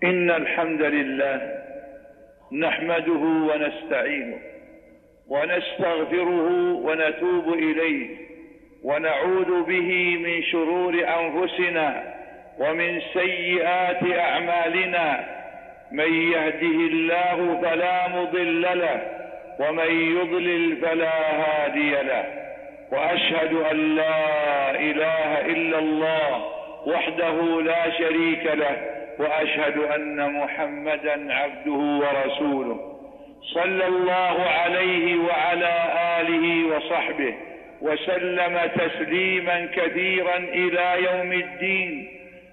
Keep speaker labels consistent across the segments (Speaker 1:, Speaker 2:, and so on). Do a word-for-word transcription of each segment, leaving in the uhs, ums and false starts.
Speaker 1: إن الحمد لله نحمده ونستعينه ونستغفره ونتوب إليه ونعوذ به من شرور أنفسنا ومن سيئات أعمالنا. من يهده الله فلا مضل له ومن يضلل فلا هادي له، وأشهد أن لا إله إلا الله وحده لا شريك له، وأشهد أن محمدا عبده ورسوله صلى الله عليه وعلى آله وصحبه وسلم تسليما كثيرا إلى يوم الدين.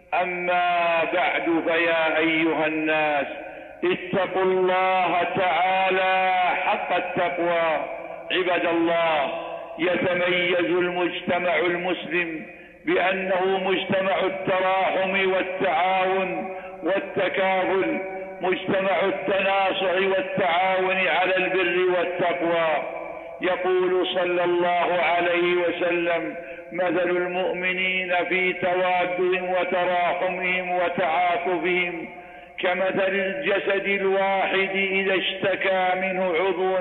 Speaker 1: أما بعد، فيا أيها الناس اتقوا الله تعالى حق التقوى. عباد الله، يتميز المجتمع المسلم بأنه مجتمع التراحم والتعاون والتكافل، مجتمع التناصح والتعاون على البر والتقوى. يقول صلى الله عليه وسلم: مثل المؤمنين في توادهم وتراحمهم وتعاطفهم كمثل الجسد الواحد إذا اشتكى منه عضو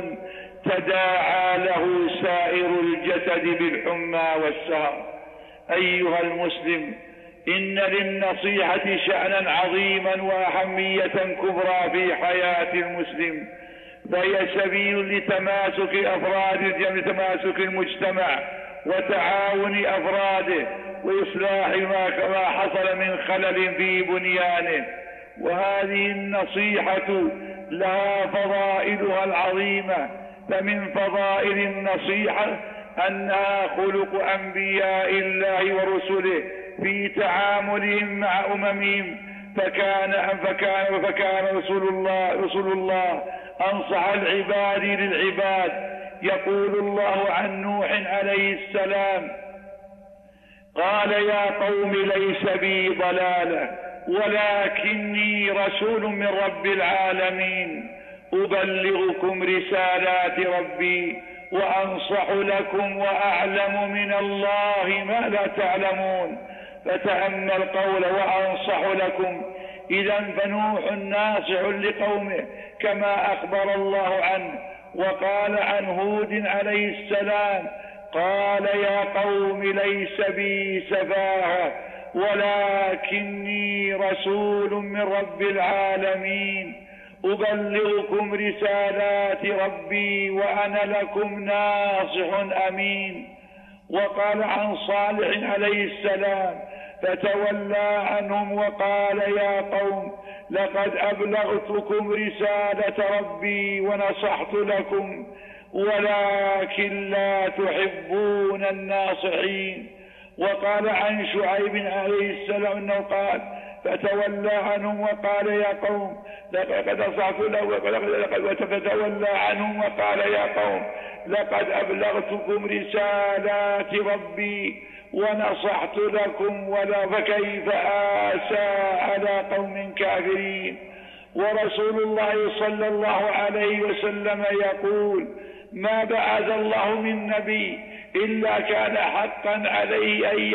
Speaker 1: تداعى له سائر الجسد بالحمى والسهر. أيها المسلم، إن للنصيحة شأنا عظيما وأهمية كبرى في حياة المسلم، فهي سبيل لتماسك أفراد لتماسك المجتمع وتعاون أفراده وإصلاح ما حصل من خلل في بنيانه. وهذه النصيحة لها فضائلها العظيمة. فمن فضائل النصيحة أنها خلق أنبياء الله ورسله في تعاملهم مع أممهم، فكان فكان فكان رسول الله رسول الله أنصح العباد للعباد. يقول الله عن نوح عليه السلام: قال يا قوم ليس بي ضلالة ولكني رسول من رب العالمين أبلغكم رسالات ربي وأنصح لكم وأعلم من الله ما لا تعلمون. فتأمل قول وأنصح لكم. إذا فنوح ناصح لقومه كما أخبر الله عنه. وقال عن هود عليه السلام: قال يا قوم ليس بي سفاهة ولكني رسول من رب العالمين أبلغكم رسالات ربي وأنا لكم ناصح أمين. وقال عن صالح عليه السلام: فتولى عنهم وقال يا قوم لقد أبلغتكم رسالة ربي ونصحت لكم ولكن لا تحبون الناصحين. وقال عن شعيب عليه السلام أنه قال: فتولى عنهم وقال يا قوم لقد نصحت لكم، فتولى عنهم وقال يا قوم لقد أبلغتكم رسالات ربي ونصحت لكم ولا فكيف آسى على قوم كافرين. ورسول الله صلى الله عليه وسلم يقول: ما بعث الله من نبي إلا كان حقا عليه أن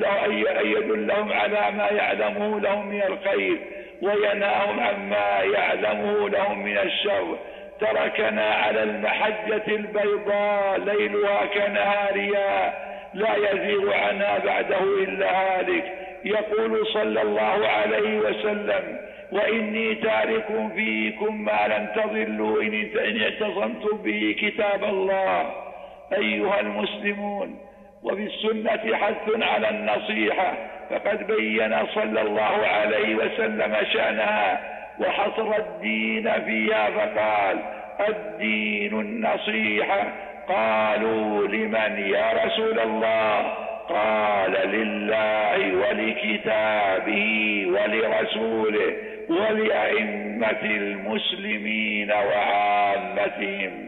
Speaker 1: يدلهم على ما يعلمه لهم من الخير وينهاهم عما يعلمه لهم من الشر. تركنا على المحجة البيضاء ليلها كنهارها لا يزيغ عنها بعده إلا هالك. يقول صلى الله عليه وسلم: وإني تارك فيكم ما لن تضلوا إن اعتصمتم به كتاب الله. أيها المسلمون، وفي السنة حث على النصيحة، فقد بين صلى الله عليه وسلم شأنها وحصر الدين فيها فقال: الدين النصيحة. قالوا: لمن يا رسول الله؟ قال: لله ولكتابه ولرسوله ولأئمة المسلمين وعامتهم.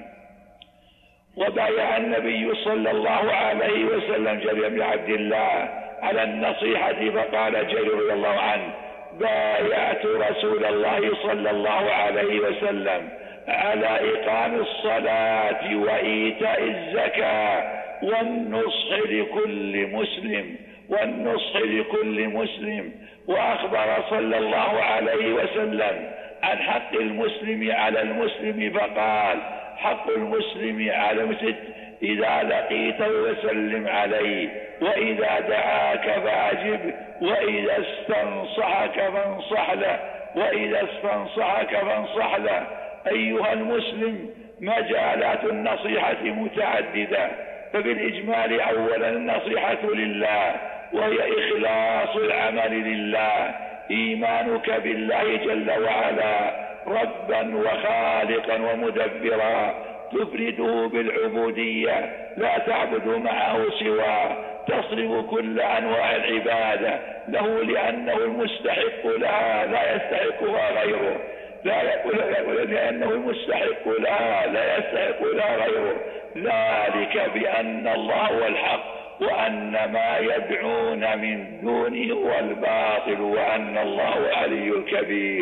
Speaker 1: وبايع النبي صلى الله عليه وسلم جرير بن عبد الله على النصيحة، فقال جرير رضي الله عنه: بايعت رسول الله صلى الله عليه وسلم على إقام الصلاة وإيتاء الزكاة والنصح لكل مسلم والنصح لكل مسلم وأخبر صلى الله عليه وسلم عن حق المسلم على المسلم فقال: حق المسلم على المسلم إذا لقيته فسلم عليه، وإذا دعاك فأجب، وإذا استنصحك فانصح له وإذا استنصحك فانصح له. أيها المسلم، مجالات النصيحة متعددة، فبالإجمال أولا النصيحة لله، وهي إخلاص العمل لله، إيمانك بالله جل وعلا ربا وخالقا ومدبرا، تفرده بالعبودية، لا تعبد معه سواه، تصرف كل أنواع العبادة له لأنه المستحق لها لا يستحقها غيره، لا يقول لأنه المستحق لها لا يستحق لها غيره، ذلك بأن الله هو الحق، وأن ما يدعون من دونه هو الباطل، وأن الله علي الكبير.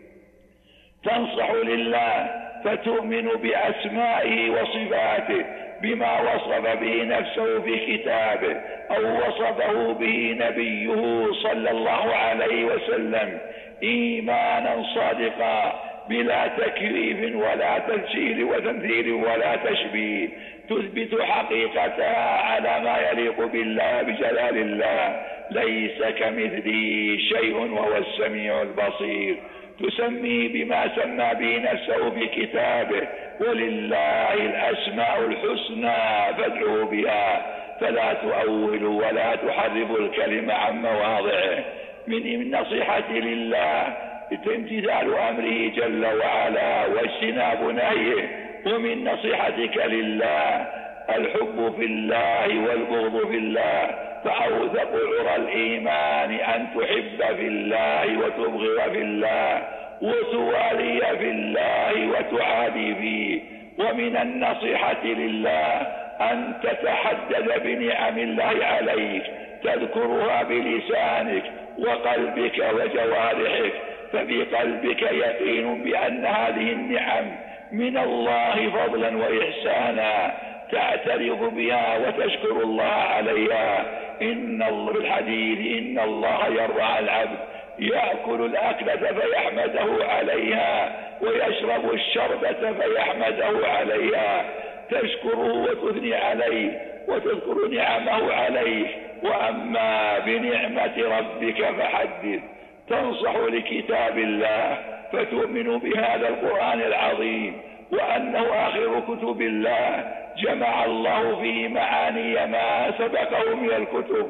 Speaker 1: تنصح لله فتؤمن بأسمائه وصفاته، بما وصف به نفسه في كتابه أو وصفه به نبيه صلى الله عليه وسلم إيمانا صادقا بلا تكييف ولا تمثيل وتمثيل ولا تشبيه، تثبت حقيقتها على ما يليق بالله بجلال الله، ليس كمثله شيء وهو السميع البصير. تسميه بما سمى به نفسه في كتابه: ولله الأسماء الحسنى فادعوا بها، فلا تؤولوا ولا تحرفوا الكلمة عن مواضعه. من النصيحة لله امتثال أمره جل وعلا واجتناب نهيه، ومن نصيحتك لله الحب في الله والبغض في الله، فأوثق عرى الإيمان أن تحب في الله وتبغض في الله وتوالي في الله وتعادي فيه. ومن النصيحة لله أن تتحدث بنعم الله عليك، تذكرها بلسانك وقلبك وجوارحك، ففي قلبك يقين بأن هذه النعم من الله فضلا وإحسانا، تعترف بها وتشكر الله عليها. إن الله بالحديث إن الله يرعى العبد، يأكل الأكلة فيحمده عليها، ويشرب الشربة فيحمده عليها، تشكره وتثني عليه وتذكر نعمه عليه. وأما بنعمة ربك فحدث، تنصح لكتاب الله فتؤمن بهذا القرآن العظيم وأنه آخر كتب الله، جمع الله فيه معاني ما سبقه من الكتب،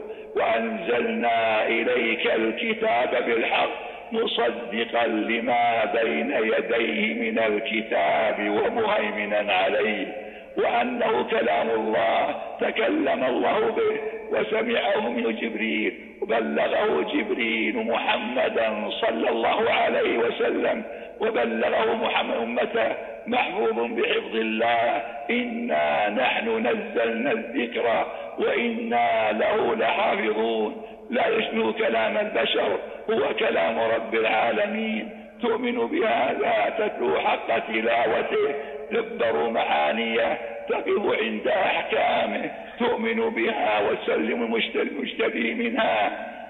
Speaker 1: وأنزلنا إليك الكتاب بالحق مصدقا لما بين يديه من الكتاب ومهيمنا عليه، وأنه كلام الله تكلم الله به وسمعه من جبريل وبلغه جبريل محمدا صلى الله عليه وسلم وبلغه محمد أمته، محفوظ بحفظ الله. إنا نحن نزلنا الذكر وإنا له لحافظون، لا يشبه كلام البشر، هو كلام رب العالمين. تؤمن بهذا، تتلو حق تلاوته، تدبر معانيه، تقف عند أحكامه، تؤمن بها وتسلم المشتبه منها،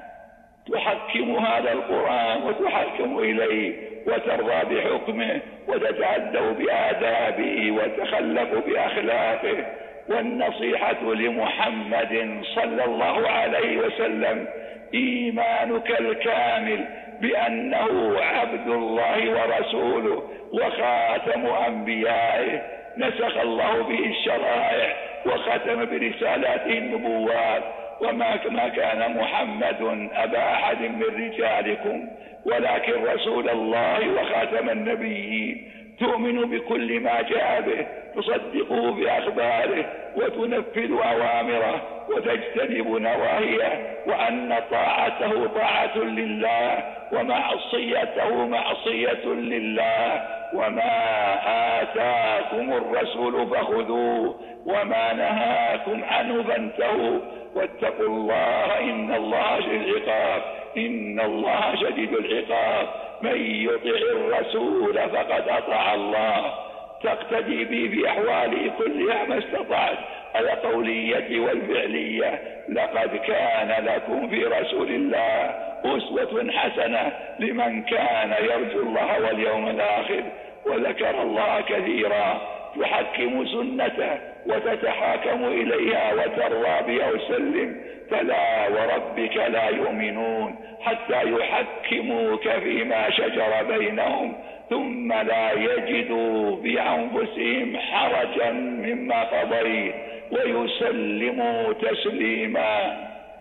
Speaker 1: تحكم هذا القرآن وتحكم إليه وترضى بحكمه وتتأدب بآدابه وتخلق بأخلاقه. والنصيحة لمحمد صلى الله عليه وسلم إيمانك الكامل بأنه عبد الله ورسوله وخاتم أنبيائه، نسخ الله به الشرائع وختم برسالاته النبوات، وما كان محمد أبا أحد من رجالكم ولكن رسول الله وخاتم النبيين. تؤمن بكل ما جاء به، تصدقه بأخباره وتنفذ أوامره وتجتنب نواهيه، وأن طاعته طاعة لله ومعصيته معصية لله. وما آتاكم الرسول فخذوه وما نهاكم عنه فانتهوا واتقوا الله إن الله شديد العقاب إن الله شديد العقاب. من يطع الرسول فقد أطاع الله، تقتدي به في أحواله كلها ما استطعت، القولية والفعلية. لقد كان لكم في رسول الله أسوة حسنة لمن كان يرجو الله واليوم الآخر وذكر الله كثيرا. تحكم سنته وتتحاكم إليها وترضى بها وسلم. فلا وربك لا يؤمنون حتى يحكموك فيما شجر بينهم ثم لا يجدوا بأنفسهم حرجا مما قضيت ويسلموا تسليما.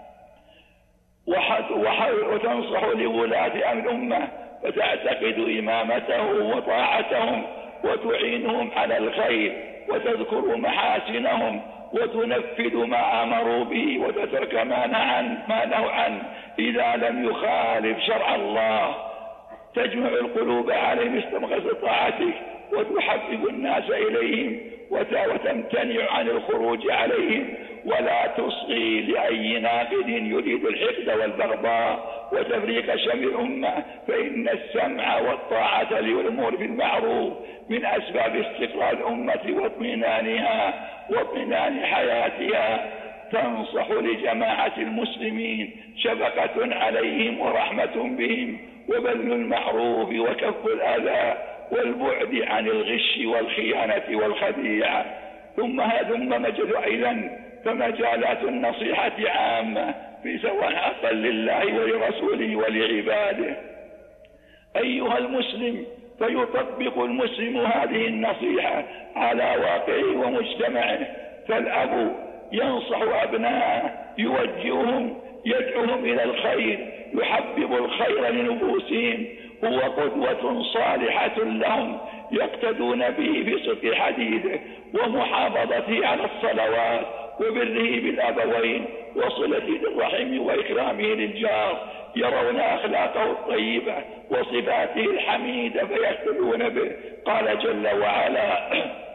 Speaker 1: وتنصح لولاة أمر الأمة فتعتقد إمامته وطاعتهم وتعينهم على الخير وتذكر محاسنهم وتنفذ ما أمروا به وتترك ما نهوا عنه إذا لم يخالف شرع الله. تجمع القلوب عليهم استمغز طاعتك وتحبب الناس إليهم وتمتنع عن الخروج عليهم ولا تصغي لأي ناقد يريد الحقد والبغضاء وتفريق شمل الأمة. فإن السمع والطاعة للأمور بالمعروف من أسباب استقرار الأمة واطمئنانها واطمئنان حياتها. تنصح لجماعة المسلمين شفقة عليهم ورحمة بهم وبذل المعروف وكف الأذى والبعد عن الغش والخيانة والخديعة. ثم ثم أيضا فمجالات النصيحة عامة في سواء حقا لله ولرسوله ولعباده. أيها المسلم، فيطبق المسلم هذه النصيحة على واقعه ومجتمعه. فالأب ينصح أبناءه يوجههم يدعوهم إلى الخير يحبب الخير لنفوسهم. هو قدوة صالحة لهم يقتدون به في صدق حديثه ومحافظته على الصلوات وبره بالأبوين وصلة الرحم وإكرامه للجار. يرون أخلاقه الطيبة وصفاته الحميدة فيقتدون به. قال جل وعلا: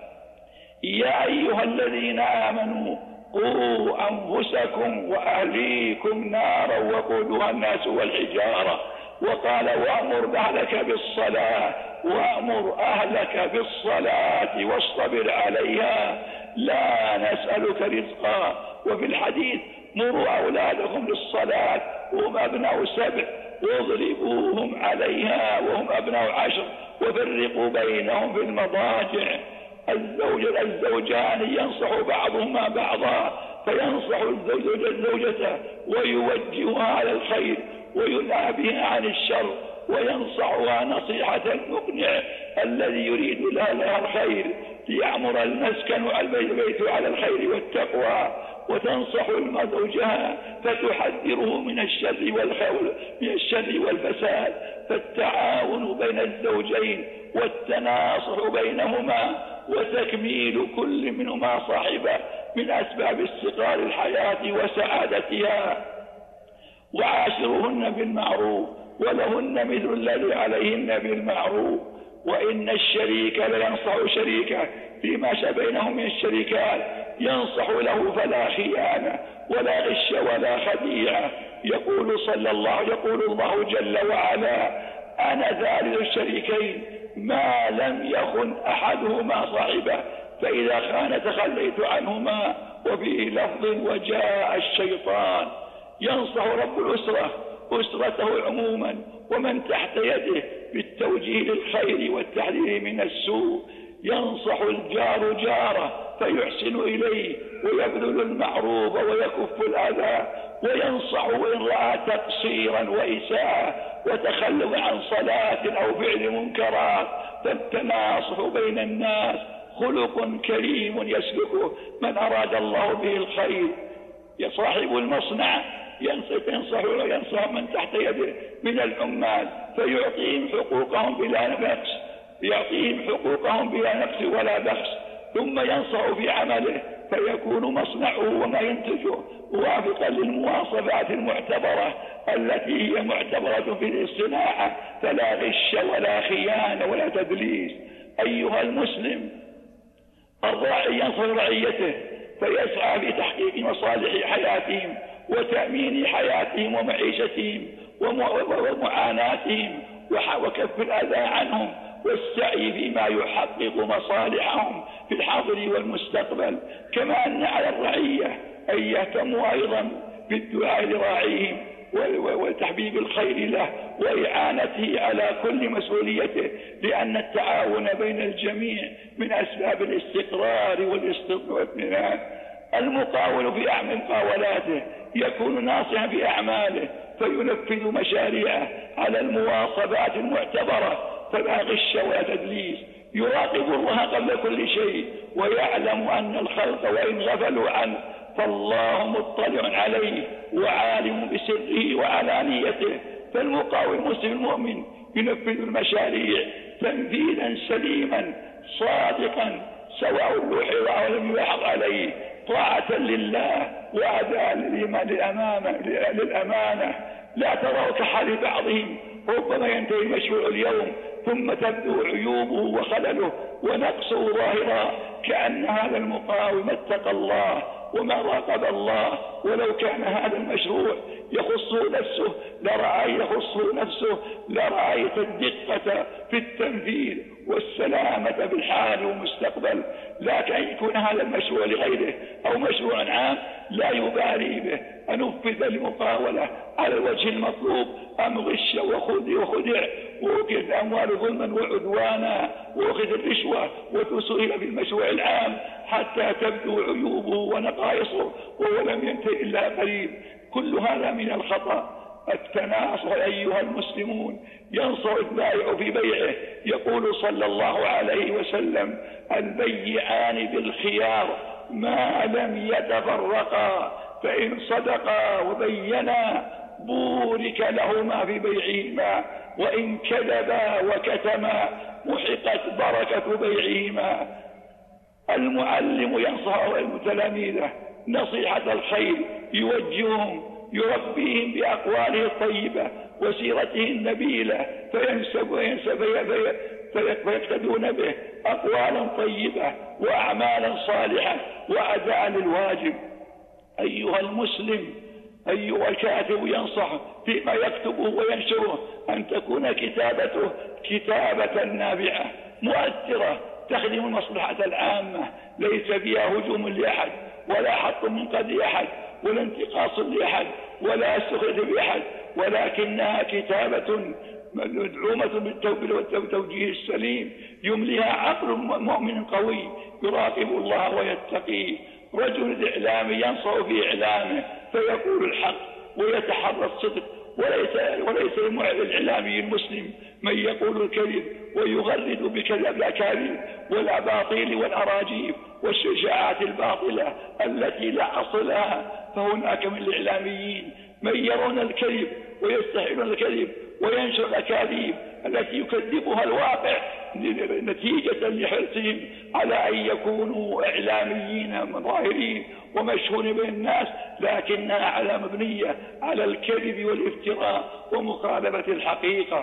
Speaker 1: يا أيها الذين آمنوا قوا أنفسكم وأهليكم نارا وقودها الناس والحجارة. وقال: وأمر أهلك بالصلاة وأمر أهلك بالصلاة واصطبر عليها لا نسألك رزقا. وفي الحديث: مروا أولادكم للصلاة وهم أبناء سبع واضربوهم عليها وهم أبناء عشر وفرقوا بينهم في المضاجع. الزوج الزوجان ينصح بعضهما بعضا فينصح الزوج زوجته ويوجهها على الخير وينهى بها عن الشر وينصحها نصيحة المقنع الذي يريد لها الخير ليعمر المسكن البيت على الخير والتقوى. وتنصح زوجها فتحذره من الشر والخول من الشر والفساد. فالتعاون بين الزوجين والتناصح بينهما وتكميل كل منهما صاحبه من أسباب استقرار الحياة وسعادتها. وعاشرهن بالمعروف ولهن مثل الذي عليهن بالمعروف. وإن الشريك لينصح شريكه فيما بينهم من الشركات ينصح له فلا خيانة ولا غش ولا خديعة. يقول صلى الله يقول الله جل وعلا: أنا ثالث الشريكين ما لم يخن أحدهما صاحبه فإذا خان تخليت عنهما. وفي لفظ: وجاء الشيطان. ينصح رب الأسرة أسرته عموما ومن تحت يده بالتوجيه للخير والتحذير من السوء. ينصح الجار جاره فيحسن إليه ويبذل المعروف ويكف الأذى. وينصح وإن رأى تقصيرا وإساءة وتخلف عن صلاة أو فعل منكرات. فالتناصح بين الناس خلق كريم يسلكه من أراد الله به الخير. يصاحب المصنع ينصح ينصح من تحت يده من العمال فيعطيهم حقوقهم بلا نقص يعطيهم حقوقهم بلا نقص ولا بخس. ثم ينصح في عمله فيكون مصنعه وما ينتجه موافقا للمواصفات المعتبرة التي هي معتبرة في الصناعة. فلا غش ولا خيانة ولا تدليس. أيها المسلم، الراعي ينصح رعيته فيسعى في تحقيق مصالح حياتهم وتأمين حياتهم ومعيشتهم ومعاناتهم وكف الأذى عنهم والسعي فيما يحقق مصالحهم في الحاضر والمستقبل، كما أن على الرعية أن يهتموا أيضا بالدعاء لراعيهم وتحبيب الخير له وإعانته على كل مسؤوليته، لأن التعاون بين الجميع من أسباب الاستقرار والاطمئنان. المقاول في أعمال مقاولاته يكون ناصحا في أعماله فينفذ مشاريعه على المواصفات المعتبرة، فلا غش ولا تدليس، يراقب الله قبل كل شيء ويعلم أن الخلق وإن غفلوا عنه فالله مطلع عليه وعالم بسره وعلانيته. فالمقاول المسلم المؤمن ينفذ المشاريع تنفيذا سليما صادقا، سواء لوحظ أو لم يلحظ عليه، طاعة لله وأداء للأمانة. لا تروا كحال بعضهم، ربما ينتهي مشروع اليوم ثم تبدو عيوبه وخلله ونقصه ظاهرا، كأن هذا المقاوم اتقى الله وما راقب الله، ولو كان هذا المشروع يخصه نفسه لرأيت يخصه نفسه لرأيت الدقة في التنفيذ والسلامة بالحال والمستقبل. لكن أن يكون هذا المشروع لغيره أو مشروع عام لا يبالي به، أنفذ المقاولة على الوجه المطلوب أم غش وخدع وأخذ أموال ظلما وعدوانا وأخذ الرشوة وتسهل في المشروع العام حتى تبدو عيوبه ونقائصه وهو لم ينتهي إلا قليل. كل هذا من الخطأ. التناصح أيها المسلمون، ينصر البائع في بيعه، يقول صلى الله عليه وسلم: البيعان بالخيار ما لم يتفرقا، فإن صدقا وبينا بورك لهما في بيعهما، وإن كذبا وكتما محقت بركة بيعهما. المعلم ينصح المتلاميذ نصيحة الخير، يوجههم يربيهم بأقواله الطيبة وسيرته النبيلة فينسب وينسب فيقتدون به أقوالا طيبة وأعمالا صالحة وأداء للواجب. أيها المسلم، أيها الكاتب ينصح فيما يكتبه وينشره أن تكون كتابته كتابة نافعة مؤثرة تخدم المصلحة العامة، ليس فيها هجوم لأحد ولا حط منقذ لأحد ولا انتقاص لأحد ولا سخط بأحد، ولكنها كتابة مدعومة بالتوجيه السليم يمليها عقل مؤمن قوي يراقب الله ويتقيه. رجل الإعلام ينصح في إعلامه فيقول الحق ويتحرى الصدق، وليس وليس الإعلامي المسلم من يقول الكذب ويغرد بكذب الأكاذيب والأباطيل والأراجيف والشجاعات الباطلة التي لا أصل لها. فهناك من الإعلاميين من يرون الكذب ويستحيلون الكذب وينشر الأكاذيب التي يكذبها الواقع نتيجة لحرصهم على أن يكونوا إعلاميين ظاهرين ومشهورين بين الناس، لكنها على مبنية على الكذب والافتراء ومخالفة الحقيقة.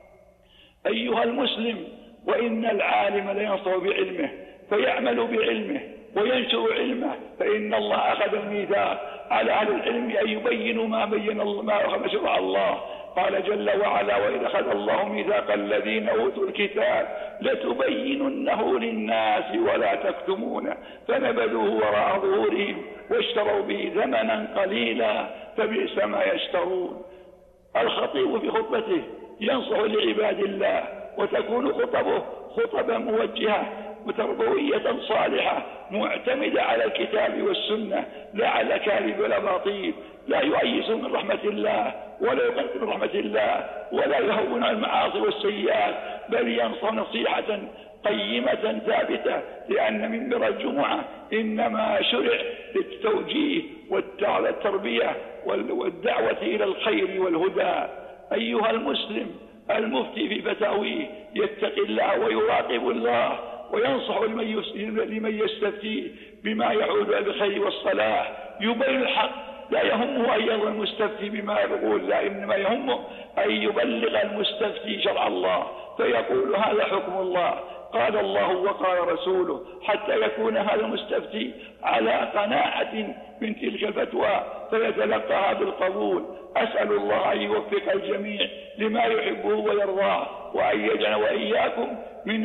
Speaker 1: أيها المسلم، وإن العالم لينصح بعلمه فيعمل بعلمه وينشر علمه، فإن الله أخذ الميثاق على أهل العلم أن يبينوا ما بين الله ما شرع الله. قال جل وعلا: وإذا أخذ الله ميثاق الذين أوتوا الكتاب لتبيننه للناس ولا تكتمونه فنبذوه وراء ظهورهم واشتروا به ثمنا قليلا فبئس ما يشترون. الخطيب في خطبته ينصح لعباد الله، وتكون خطبه خطبا موجهة وتربوية صالحة معتمدة على الكتاب والسنة لا على كاذب ولا باطيل، لا يؤيس من رحمة الله ولا يقنط من رحمة الله ولا يهون على المعاصي والسيئات، بل ينصح نصيحة قيمة ثابتة، لأن منبر الجمعة إنما شرع للتوجيه والتربية والدعوة إلى الخير والهدى. أيها المسلم، المفتي في فتاويه يتقي الله ويراقب الله وينصح لمن يستفتيه بما يعود على الخير والصلاح، يبين الحق، لا يهمه أن يرضى المستفتي بما يقول، لا، إنما يهمه أن يبلغ المستفتي شرع الله فيقول هذا حكم الله قال الله وقال رسوله، حتى يكون هذا المستفتي على قناعة من تلك الفتوى فيتلقاها بالقبول. أسأل الله أن يوفق الجميع لما يحبه ويرضاه، وأن يجعل وإياكم من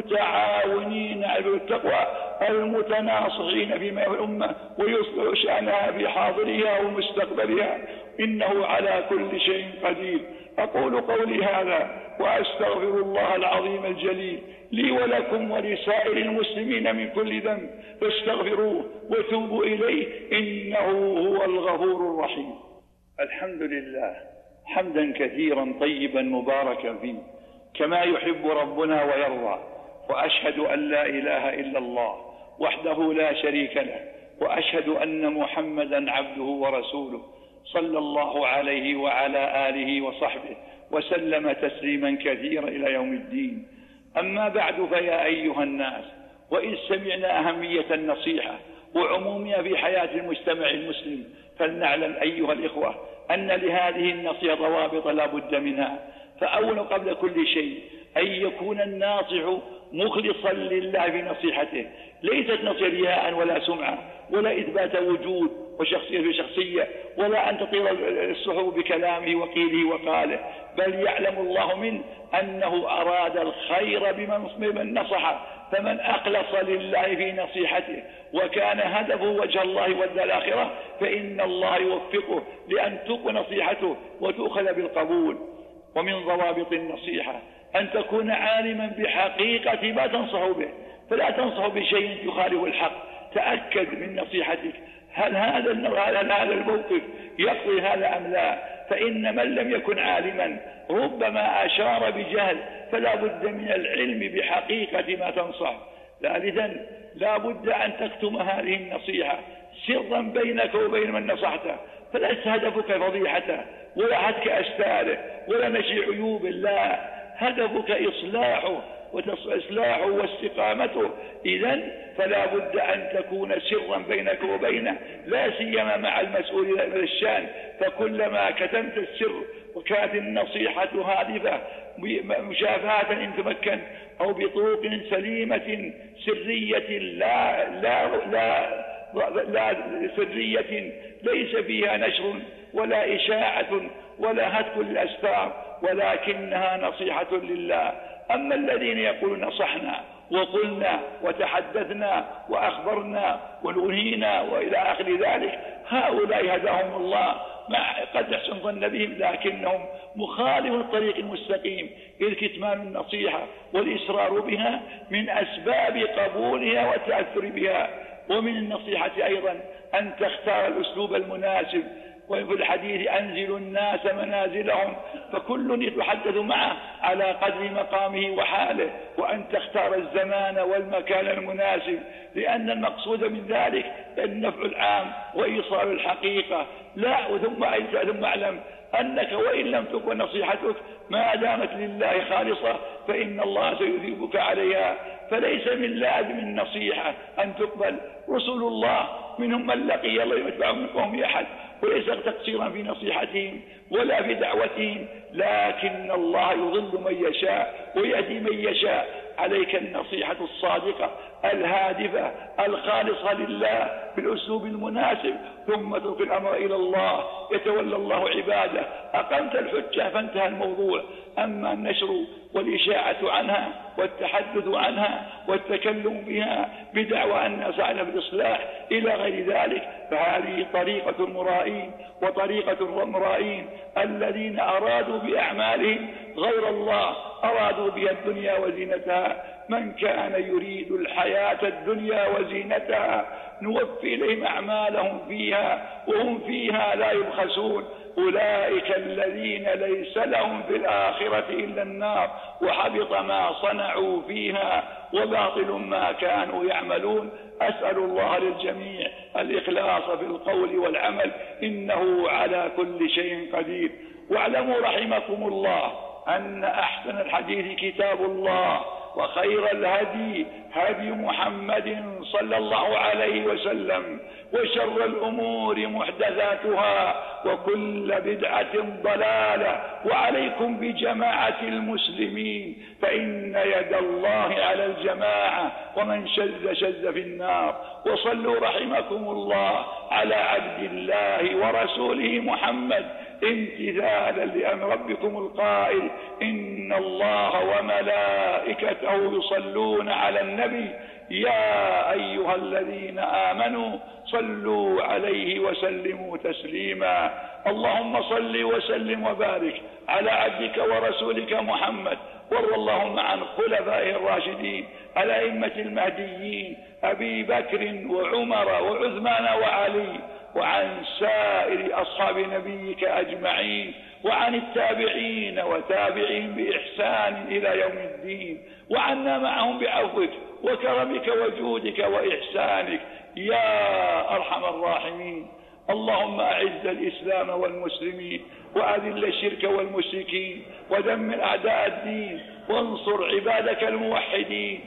Speaker 1: المتعاونين على التقوى المتناصحين فيما في الأمة ويصلح شأنها في حاضرها ومستقبلها، إنه على كل شيء قدير. أقول قولي هذا وأستغفر الله العظيم الجليل لي ولكم ولسائر المسلمين من كل ذنب، فاستغفروه وتوبوا إليه إنه هو الغفور الرحيم. الحمد لله حمدا كثيرا طيبا مباركا فيه كما يحب ربنا ويرضى، وأشهد أن لا إله إلا الله وحده لا شريك له، وأشهد أن محمدا عبده ورسوله صلى الله عليه وعلى آله وصحبه وسلم تسليما كثيرا إلى يوم الدين. أما بعد، فيا أيها الناس، وإن سمعنا أهمية النصيحة وعمومها في حياة المجتمع المسلم، فلنعلم أيها الإخوة أن لهذه النصيحة ضوابط لا بد منها. فأولا قبل كل شيء أن يكون الناصح مخلصا لله في نصيحته، ليست نصيحة رياء ولا سمعة ولا إثبات وجود وشخصية في شخصية، ولا أن تطير السحب بكلامه وقيله وقاله، بل يعلم الله منه أنه أراد الخير بمن نصح. فمن أخلص لله في نصيحته وكان هدفه وجه الله والدار الآخرة، فإن الله يوفقه لأن تقبل نصيحته وتؤخذ بالقبول. ومن ضوابط النصيحة أن تكون عالما بحقيقة ما تنصح به، فلا تنصح بشيء يخالف الحق. تأكد من نصيحتك، هل هذا هل هذا الموقف يقضي هذا أم لا؟ فإن من لم يكن عالما ربما أشار بجهل، فلا بد من العلم بحقيقة ما تنصح. ثالثا، لا بد أن تكتم هذه النصيحة سرا بينك وبين من نصحته، فليس هدفك فضيحته ولا هتك أستاره ولا نشي عيوب، لا، هدفك إصلاحه وإصلاحه واستقامته. إذن فلا بد أن تكون سرا بينك وبينه، لا سيما مع المسؤول من الشأن، فكلما كتمت السر وكانت النصيحة هادفة مشافهة إن تمكن، أو بطرق سليمة سرية لا لا لا لا سرية ليس فيها نشر ولا إشاعة ولا هتك للأستار، ولكنها نصيحة لله. أما الذين يقولون نصحنا وقلنا وتحدثنا وأخبرنا ونهينا وإلى آخر ذلك، هؤلاء هداهم الله، مع قد يحسن ظن بهم، لكنهم مخالف الطريق المستقيم، إذ كتمان النصيحة والإصرار بها من أسباب قبولها والتأثر بها. ومن النصيحة أيضا أن تختار الأسلوب المناسب، وفي الحديث أنزل الناس منازلهم، فكل يتحدث معه على قدر مقامه وحاله، وأن تختار الزمان والمكان المناسب، لأن المقصود من ذلك النفع العام وإيصال الحقيقة. لا ثم ثم اعلم أنك وإن لم تكن نصيحتك ما دامت لله خالصة فإن الله سيثيبك عليها. فليس من لازم النصيحة أن تقبل. رسول الله منهم من لقي الله يتبع من قوم أحد، وليس تقصيرا في نصيحتهم ولا في دعوتهم، لكن الله يضل من يشاء ويهدي من يشاء. عليك النصيحة الصادقة الهادفة الخالصة لله بالأسلوب المناسب، ثم تلقي الأمر إلى الله، يتولى الله عباده. أقمت الحجة فانتهى الموضوع. أما النشر والإشاعة عنها والتحدث عنها والتكلم بها بدعوى أن سعنا بالإصلاح إلى غير ذلك، فهذه طريقة المرائين وطريقة المرائين الذين أرادوا بأعمالهم غير الله، أرادوا بها الدنيا وزينتها. من كان يريد الحياة الدنيا وزينتها نوفي إليهم أعمالهم فيها وهم فيها لا يبخسون. أولئك الذين ليس لهم في الآخرة إلا النار وحبط ما صنعوا فيها وباطل ما كانوا يعملون. أسأل الله للجميع الإخلاص في القول والعمل، إنه على كل شيء قدير. واعلموا رحمكم الله أن أحسن الحديث كتاب الله، وخير الهدي هدي محمد صلى الله عليه وسلم، وشر الأمور محدثاتها، وكل بدعة ضلالة. وعليكم بجماعة المسلمين، فإن يد الله على الجماعة، ومن شذ شذ في النار. وصلوا رحمكم الله على عبد الله ورسوله محمد، امتثالا لأمر ربكم القائل: إن الله وملائكته يصلون على النبي يا أيها الذين آمنوا صلوا عليه وسلموا تسليما. اللهم صل وسلم وبارك على عبدك ورسولك محمد، وارض اللهم عن خلفائه الراشدين الأئمة المهديين أبي بكر وعمر وعثمان وعلي، وعن سائر أصحاب نبيك أجمعين، وعن التابعين وتابعين بإحسان إلى يوم الدين، وعنا معهم بعفوك وكرمك وجودك وإحسانك يا أرحم الراحمين. اللهم أعز الإسلام والمسلمين، وأذل الشرك والمشركين، ودمر أعداء الدين، وانصر عبادك الموحدين،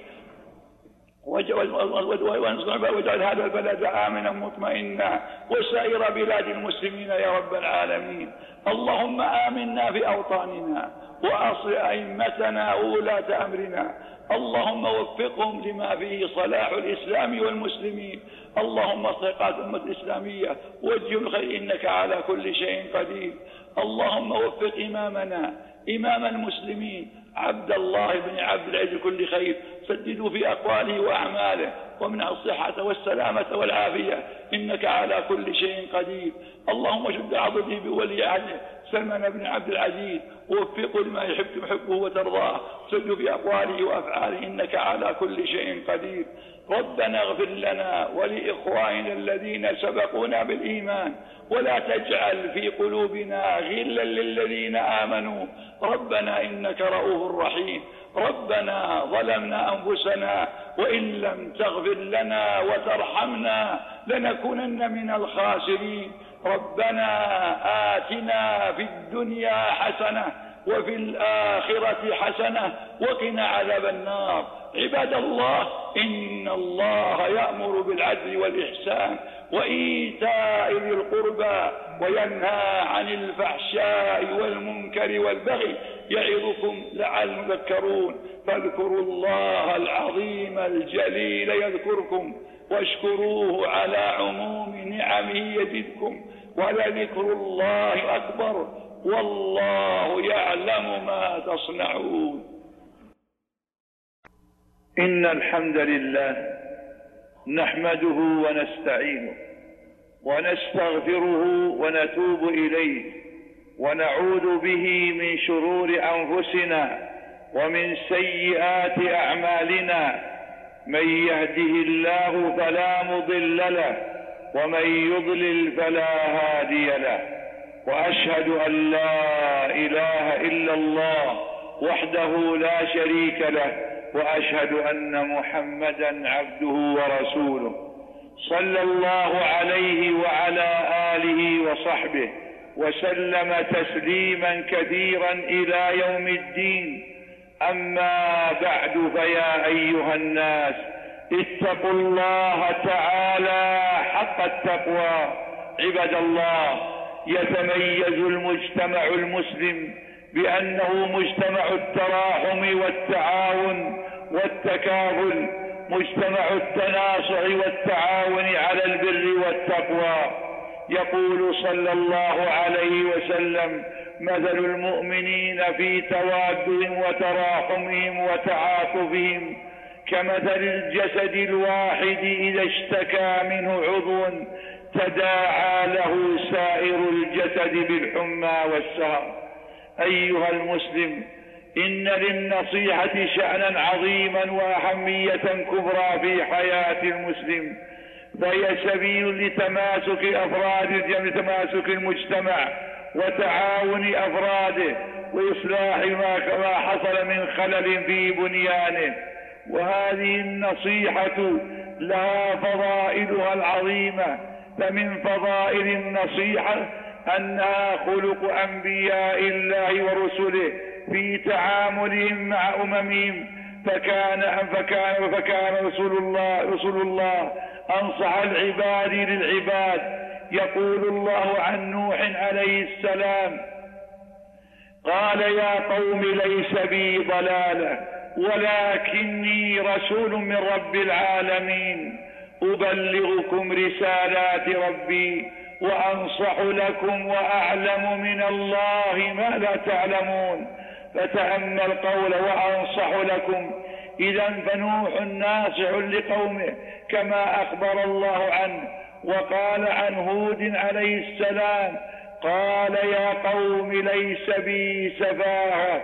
Speaker 1: واجعل هذا البلد آمنا مطمئنا، وسائر بلاد المسلمين يا رب العالمين. اللهم آمنا في أوطاننا، وأصل أئمتنا وولاة أمرنا، اللهم وفقهم لما فيه صلاح الإسلام والمسلمين. اللهم اصلح الأمة الإسلامية وجه الخير، إنك على كل شيء قدير. اللهم وفق إمامنا إمام المسلمين عبد الله بن عبد العزيز كل خير، سددوا في أقواله وأعماله، ومنع الصحة والسلامة والعافية، إنك على كل شيء قدير. اللهم شد عضده بولي عهده سلمان بن عبد العزيز، ووفقه لما يحب تحبه وترضاه، سدوا في أقواله وأفعاله، إنك على كل شيء قدير. ربنا اغفر لنا ولإخواننا الذين سبقونا بالإيمان، ولا تجعل في قلوبنا غلا للذين آمنوا، ربنا إنك رؤوف رحيم. ربنا ظلمنا أنفسنا، وإن لم تغفر لنا وترحمنا لنكونن من الخاسرين. ربنا آتنا في الدنيا حسنة وفي الآخرة حسنة وقنا عذاب النار. عباد الله، إن الله يأمر بالعدل والإحسان وإيتاء ذي القربى، وينهى عن الفحشاء والمنكر والبغي، يعظكم لعلكم تذكرون. فاذكروا الله العظيم الجليل يذكركم، واشكروه على عموم نعمه يزدكم، ولذكر الله أكبر، والله يعلم ما تصنعون.
Speaker 2: إن الحمد لله نحمده ونستعينه ونستغفره ونتوب إليه، ونعوذ به من شرور أنفسنا ومن سيئات أعمالنا. من يهده الله فلا مضل له، ومن يضلل فلا هادي له. وأشهد أن لا إله إلا الله وحده لا شريك له، وأشهد أن محمدا عبده ورسوله، صلى الله عليه وعلى آله وصحبه وسلم تسليما كثيرا إلى يوم الدين. أما بعد، فيا أيها الناس، اتقوا الله تعالى حق التقوى. عباد الله، يتميز المجتمع المسلم بأنه مجتمع التراحم والتعاون والتكافل، مجتمع التناصح والتعاون على البر والتقوى. يقول صلى الله عليه وسلم: مثل المؤمنين في توادهم وتراحمهم وتعاطفهم كمثل الجسد الواحد إذا اشتكى منه عضو تداعى له سائر الجسد بالحمى والسهر. أيها المسلم، إن للنصيحة شأنا عظيما وأهمية كبرى في حياة المسلم، فهي سبيل لتماسك أفراد لتماسك المجتمع وتعاون أفراده وإصلاح ما كما حصل من خلل في بنيانه. وهذه النصيحة لها فضائلها العظيمة. فمن فضائل النصيحة أنها خلق أنبياء الله ورسله في تعاملهم مع أممهم، فكان فكان فكان رسول الله رسول الله أنصح العباد للعباد. يقول الله عن نوح عليه السلام: قال يا قوم ليس بي ضلالة ولكني رسول من رب العالمين أبلغكم رسالات ربي وأنصح لكم وأعلم من الله ما لا تعلمون. فتأمل قول وأنصح لكم. إذا فنوح ناصح لقومه كما أخبر الله عنه. وقال عن هود عليه السلام: قال يا قوم ليس بي سفاهة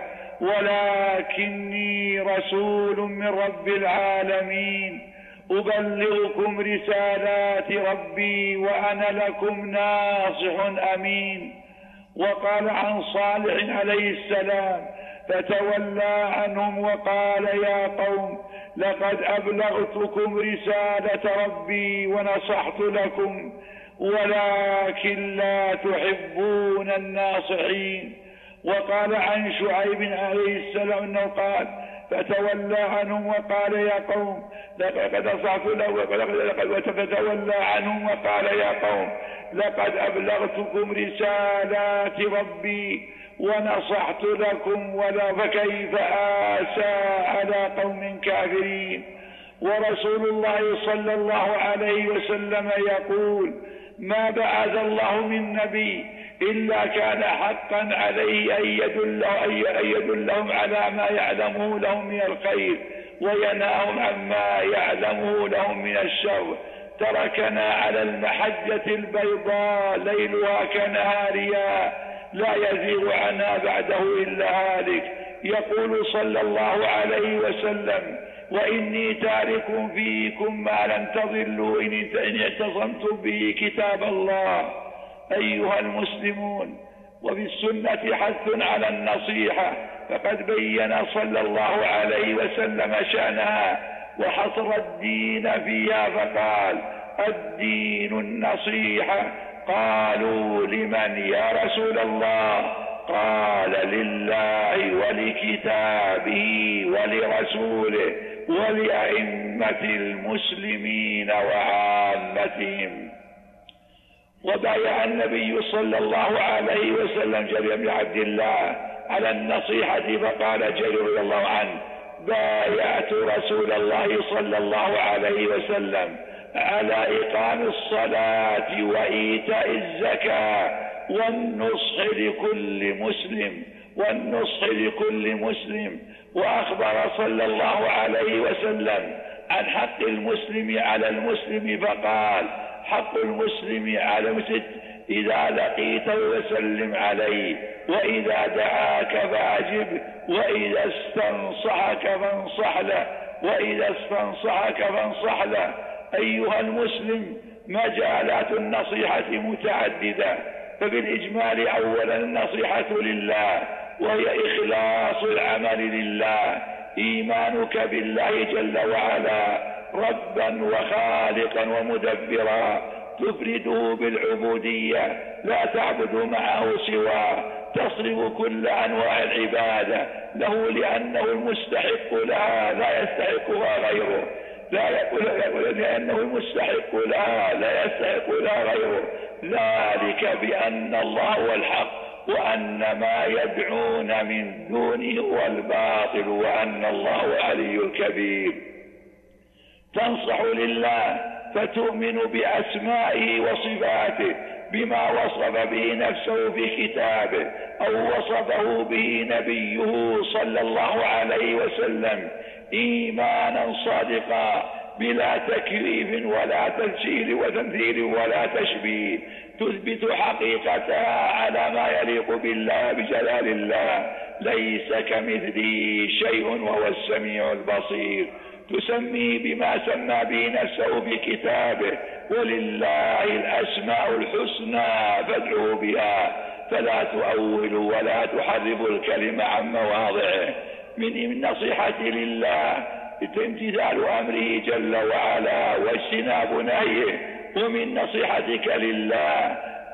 Speaker 2: ولكني رسول من رب العالمين أبلغكم رسالات ربي وأنا لكم ناصح أمين. وقال عن صالح عليه السلام: فتولى عنهم وقال يا قوم لقد أبلغتكم رسالة ربي ونصحت لكم ولكن لا تحبون الناصحين. وقال عن شعيب عليه السلام أنه قال: فتولى عنهم وقال يا قوم لقد نصحت لكم. فتولى عنهم وقال يا قوم لقد أبلغتكم رسالات ربي ونصحت لكم ولا فكيف آسى على قوم كافرين. ورسول الله صلى الله عليه وسلم يقول: ما بعث الله من نبي إلا كان حقا عليه أن يدلهم على ما يعلمه لهم من الخير وينهاهم عما يعلمه لهم من الشر. تركنا على المحجة البيضاء ليلها كنهارها لا يزيغ عنها بعده إلا هالك. يقول صلى الله عليه وسلم: وإني تارك فيكم ما لن تضلوا إن اعتصمتم به كتاب الله. أيها المسلمون، وبالسنة حث على النصيحة، فقد بين صلى الله عليه وسلم شأنها وحصر الدين فيها فقال: الدين النصيحة. قالوا: لمن يا رسول الله؟ قال: لله ولكتابه ولرسوله ولأئمة المسلمين وعامتهم. وبايع النبي صلى الله عليه وسلم جرير بن عبد الله على النصيحة فقال جرير رضي الله عنه: بايعت رسول الله صلى الله عليه وسلم على إقام الصلاة وإيتاء الزكاة والنصح لكل مسلم والنصح لكل مسلم. وأخبر صلى الله عليه وسلم عن حق المسلم على المسلم فقال: حق المسلم على المسلم إذا لقيته فسلم عليه، وإذا دعاك فأجب، وإذا استنصحك فانصح له وإذا استنصحك فانصح له. أيها المسلم، مجالات النصيحة متعددة، فبالإجمال أولا النصيحة لله، وهي إخلاص العمل لله، إيمانك بالله جل وعلا ربا وخالقا ومدبرا، تفرده بالعبودية، لا تعبد معه سواه، تصرف كل أنواع العبادة له لأنه المستحق لها لا يستحقها غيره، لا يقول لأنه المستحق لها لا يستحق لها غيره، ذلك بأن الله هو الحق وأن ما يدعون من دونه هو الباطل وأن الله علي الكبير. تنصح لله فتؤمن بأسمائه وصفاته بما وصف به نفسه في كتابه أو وصفه به نبيه صلى الله عليه وسلم إيمانا صادقا بلا تكييف ولا تمثيل وتمثيل ولا تشبيه، تثبت حقيقتها على ما يليق بالله بجلال الله، ليس كمثله شيء وهو السميع البصير. تسمي بما سمى به نفسه في كتابه، ولله الأسماء الحسنى فادعوا بها، فلا تؤولوا ولا تحرفوا الكلمة عن مواضعه. من النصيحة لله امتثال أمره جل وعلا واجتناب نهيه، ومن نصيحتك لله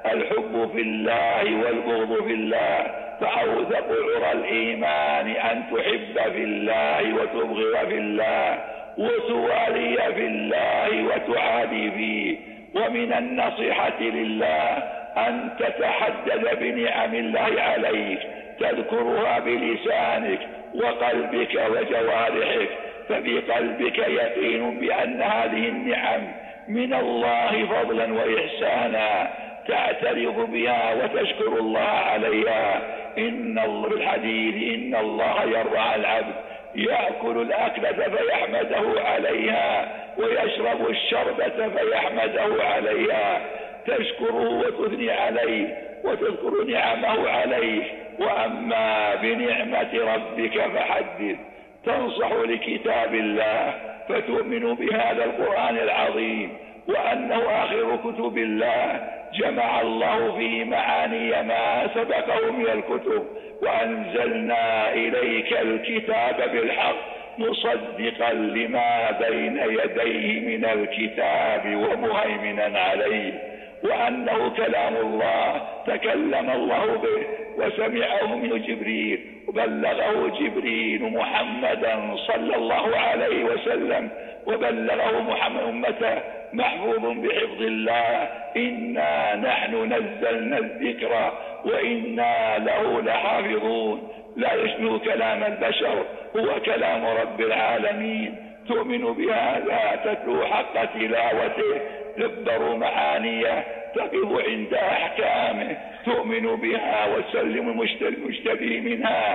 Speaker 1: الحب في الله والبغض في الله، فأوثق عرى الإيمان أن تحب في الله وتبغض في الله وتوالي في الله وتعادي فيه. ومن النصيحة لله أن تتحدث بنعم الله عليك، تذكرها بلسانك وقلبك وجوارحك، ففي قلبك يقين بأن هذه النعم من الله فضلا وإحسانا تعترف بها وتشكر الله عليها. إن الله في الحديث إن الله يرعى العبد يأكل الأكلة فيحمده عليها ويشرب الشربة فيحمده عليها، تشكره وتثني عليه وتذكر نعمه عليه. وأما بنعمة ربك فحدث، تنصح لكتاب الله فتؤمن بهذا القرآن العظيم وأنه آخر كتب الله، جمع الله فيه معاني ما سبقه من الكتب، وأنزلنا إليك الكتاب بالحق مصدقا لما بين يديه من الكتاب ومهيمنا عليه، وأنه كلام الله تكلم الله به وسمعه من جبريل وبلغه جبريل محمدا صلى الله عليه وسلم وبلغه محمد أمته محفوظ بحفظ الله. إنا نحن نزلنا الذكر وإنا له لحافظون. لا يشبه كلام البشر، هو كلام رب العالمين. تؤمن بهذا، تتلو حق تلاوته، تدبر معانيه، تقف عند أحكامه، تؤمن بها وتسلم المشتبه منها،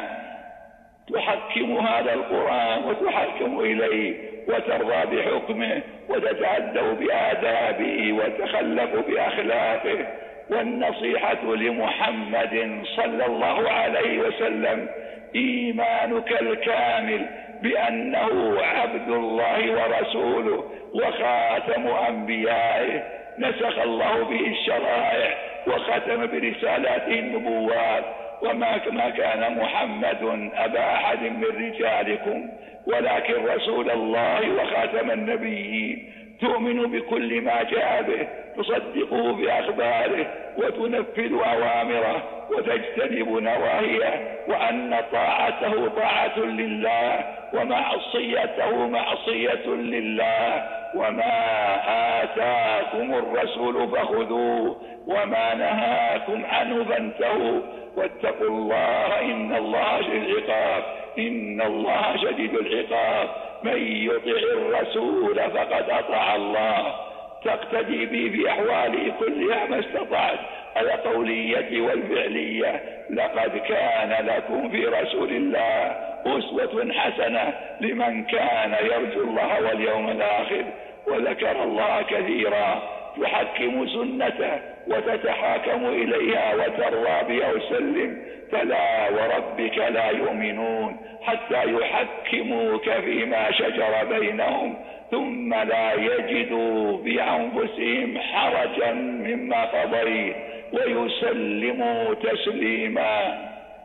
Speaker 1: تحكم هذا القرآن وتحكم إليه وترضى بحكمه وتتأدب بآدابه وتخلق بأخلاقه. والنصيحة لمحمد صلى الله عليه وسلم إيمانك الكامل بأنه عبد الله ورسوله وخاتم أنبيائه، نسخ الله به الشرائع وختم برسالاته النبوات. وما كان محمد أبا أحد من رجالكم ولكن رسول الله وخاتم النبيين. تؤمن بكل ما جاء به، تصدقه بأخباره وتنفذ أوامره وتجتنب نواهيه، وأن طاعته طاعة لله ومعصيته معصية لله. وما آتاكم الرسول فخذوه وما نهاكم عنه فانتهوا واتقوا الله إن الله شديد العقاب إن الله شديد العقاب. من يطع الرسول فقد أطاع الله. تقتدي به في أحواله كلها ما استطعت، القولية والفعلية. لقد كان لكم في رسول الله أسوة حسنة لمن كان يرجو الله واليوم الآخر وذكر الله كثيرا. تحكم سنته وتتحاكم إليها وترضى بها وسلم. فلا وربك لا يؤمنون حتى يحكموك فيما شجر بينهم ثم لا يجدوا بأنفسهم حرجا مما قضيت ويسلموا تسليما.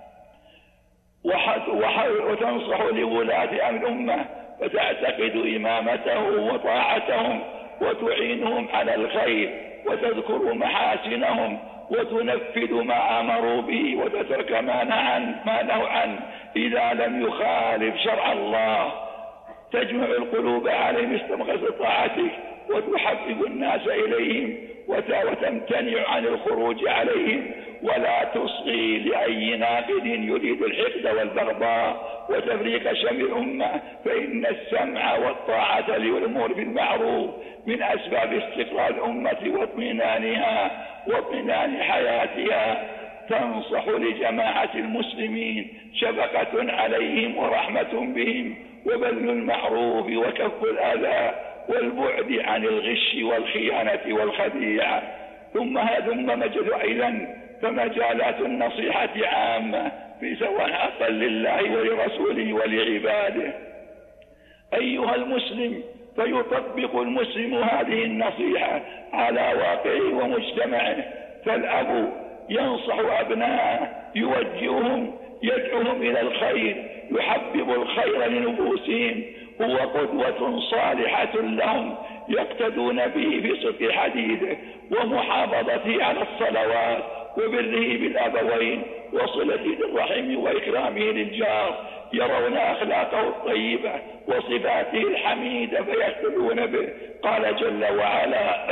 Speaker 1: وتنصح لولاة أمر الأمة وتعتقد إمامته وطاعتهم وتعينهم على الخير وتذكر محاسنهم وتنفذ ما أمروا به وتترك ما نهوا عنه إذا لم يخالف شرع الله. تجمع القلوب عليهم استمغز طاعتك وتحبب الناس إليهم وتمتنع عن الخروج عليهم ولا تصغي لأي ناقد يريد الحقد والبغضاء وتفريق شمل الأمة. فإن السمع والطاعة للأمور بالمعروف من أسباب استقرار الأمة واطمئنانها واطمئنان حياتها. تنصح لجماعة المسلمين شفقة عليهم ورحمة بهم وبذل المعروف وكف الأذى والبعد عن الغش والخيانة والخديعة. ثم ثم أيضا فمجالات النصيحة عامة في سواء حقا لله ولرسوله ولعباده. أيها المسلم، فيطبق المسلم هذه النصيحة على واقعه ومجتمعه. فالأب ينصح أبناءه، يوجههم، يدعوهم إلى الخير، يحبب الخير لنفوسهم، هو قدوة صالحة لهم يقتدون به في صدق حديثه ومحافظته على الصلوات وبره بالأبوين وصلة الرحم وإكرامه للجار، يرون أخلاقه الطيبة وصفاته الحميدة فيقتدون به. قال جل وعلا: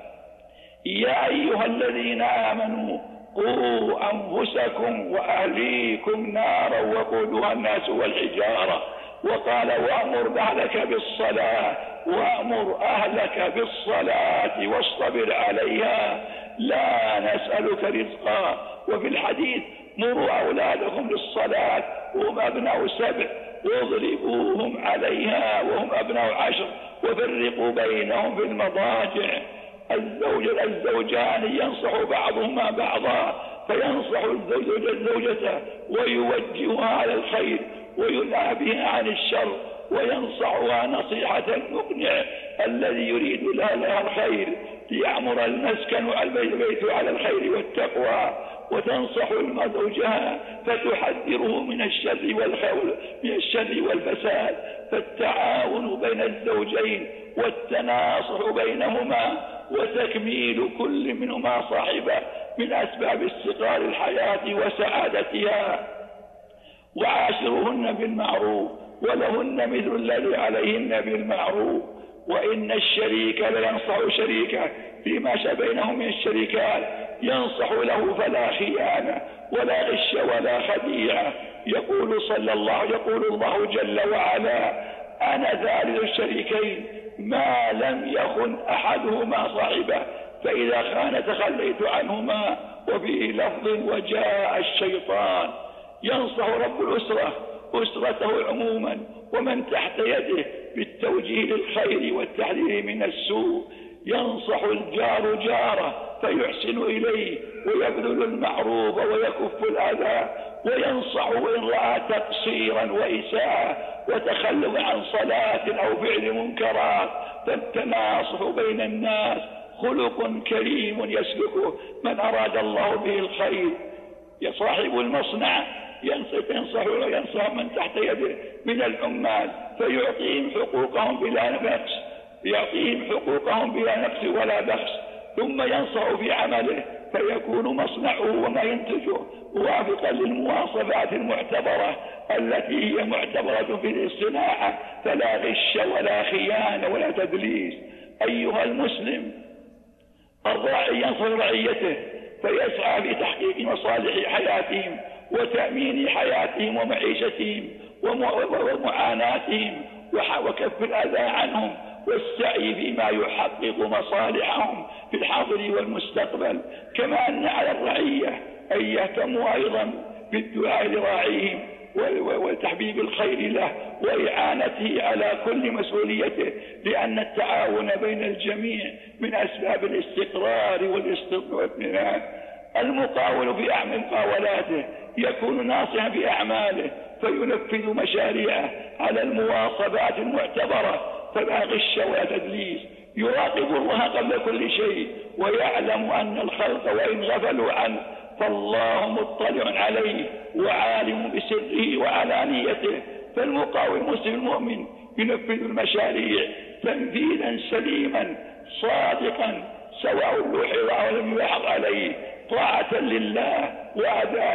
Speaker 1: يا أيها الذين آمنوا قوا أنفسكم وأهليكم نارا وقودها الناس والحجارة. وقال: وأمر أهلك بالصلاة وأمر أهلك بالصلاة واصطبر عليها لا نسألك رزقا. وفي الحديث: مروا أولادكم للصلاة وهم أبناء سبع واضربوهم عليها وهم أبناء عشر وفرقوا بينهم في المضاجع. الزوج الزوجان ينصح بعضهما بعضا، فينصح الزوج الزوجة ويوجهها على الخير وينهى بها عن الشر، وينصحها نصيحة المقنع الذي يريد لها الخير، ليعمر المسكن والبيت على الخير والتقوى. وتنصح زوجها فتحذره من الشر والخول من الشر والفساد. فالتعاون بين الزوجين والتناصح بينهما وتكميل كل منهما صاحبه من أسباب استقرار الحياة وسعادتها. وعاشرهن بالمعروف ولهن مثل الذي عليهن بالمعروف. وإن الشريك لينصح شريكه فيما بينهم من الشركات، ينصح له فلا خيانة ولا غش ولا خديعة. يقول صلى الله يقول الله جل وعلا: أنا ثالث الشريكين ما لم يخن أحدهما صاحبه، فإذا خان تخليت عنهما. وفي لفظ: وجاء الشيطان. ينصح رب الأسرة أسرته عموما ومن تحت يده بالتوجيه للخير والتحذير من السوء. ينصح الجار جاره فيحسن إليه ويبذل المعروف ويكف الأذى، وينصح وإن رأى تقصيرا وإساءة وتخلف عن صلاة أو فعل منكرات. فالتناصح بين الناس خلق كريم يسلكه من أراد الله به الخير. يصاحب المصنع ينصح ينصح من تحت يده من العمال فيعطيهم حقوقهم بلا نقص يعطيهم حقوقهم بلا نقص ولا بخس. ثم ينصح في عمله فيكون مصنعه وما ينتجه موافقا للمواصفات المعتبرة التي هي معتبرة في الصناعة، فلا غش ولا خيانة ولا تدليس. أيها المسلم، الراعي ينصح رعيته فيسعى في تحقيق مصالح حياتهم وتأمين حياتهم ومعيشتهم ومعاناتهم وكف الأذى عنهم والسعي فيما يحقق مصالحهم في الحاضر والمستقبل. كما أن على الرعية أن يهتموا أيضا بالدعاء لراعيهم وتحبيب الخير له وإعانته على كل مسؤوليته، لأن التعاون بين الجميع من أسباب الاستقرار والاطمئنان. المقاول في أعمال مقاولاته يكون ناصحا في أعماله فينفذ مشاريعه على المواصفات المعتبرة، فلا غش ولا تدليس. يراقب الله قبل كل شيء ويعلم أن الخلق وإن غفلوا عنه فالله مطلع عليه وعالم بسره وعلانيته. فالمقاول المسلم المؤمن ينفذ المشاريع تنفيذا سليما صادقا سواء لوحظ أو لم يلاحظ عليه، طاعة لله وأداء